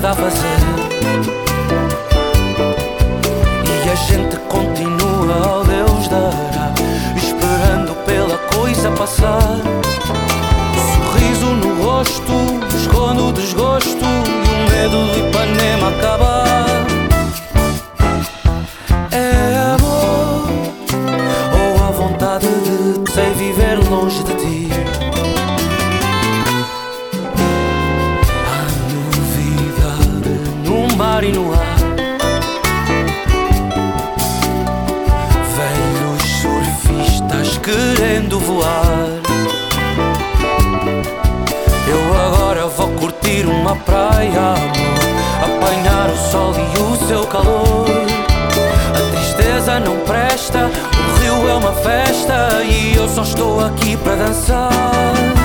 nada a fazer. E a gente continua ao Deus dará, esperando pela coisa passar. Sorriso no rosto, esconde o desgosto e o medo de Ipanema acabar. É amor ou a vontade de sei viver longe de ti. Há novidade no mar e no ar. Velhos surfistas querendo voar. Eu agora vou curtir uma praia, amor, apanhar o sol e o seu calor. A tristeza não presta, o rio é uma festa e eu só estou aqui para dançar.